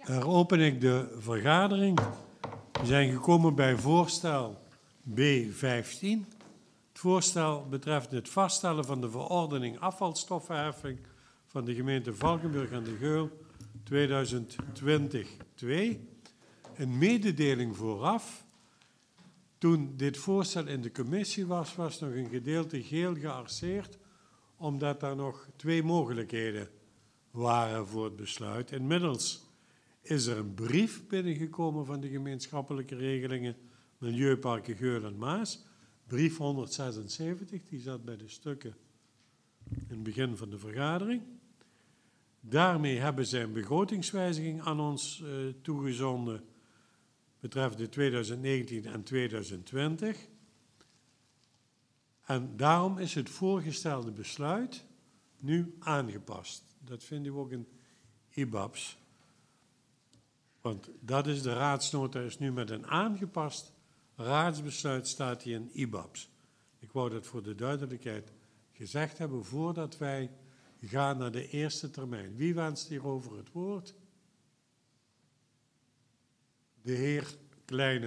Heropen ik de vergadering. We zijn gekomen bij voorstel B15. Het voorstel betreft het vaststellen van de verordening afvalstoffenheffing van de gemeente Valkenburg en de Geul 2020-2. Een mededeling vooraf. Toen dit voorstel in de commissie was nog een gedeelte geel gearceerd, omdat er nog 2 mogelijkheden waren voor het besluit. Inmiddels is er een brief binnengekomen van de gemeenschappelijke regelingen Milieuparken Geul en Maas. Brief 176, die zat bij de stukken in het begin van de vergadering. Daarmee hebben zij een begrotingswijziging aan ons toegezonden betreffende 2019 en 2020. En daarom is het voorgestelde besluit nu aangepast. Dat vinden we ook in IBABS. Want dat is de raadsnota, is nu met een aangepast raadsbesluit staat die in IBABS. Ik wou dat voor de duidelijkheid gezegd hebben voordat wij gaan naar de eerste termijn. Wie wenst hierover het woord? De heer Kleine.